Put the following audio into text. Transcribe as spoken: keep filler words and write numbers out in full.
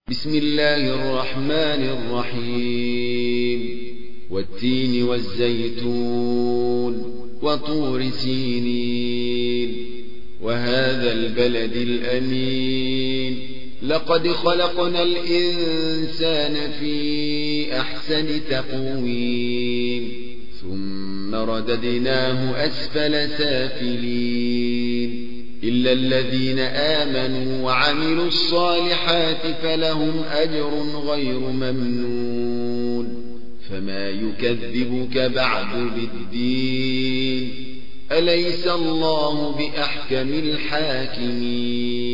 بسم الله الرحمن الرحيم والتين والزيتون وطور سينين وهذا البلد الأمين لقد خلقنا الإنسان في أحسن تقويم ثم رددناه أسفل سافلين إلا الذين آمنوا وعملوا الصالحات فلهم أجر غير ممنون فما يكذبك بعد بالدين أليس الله بأحكم الحاكمين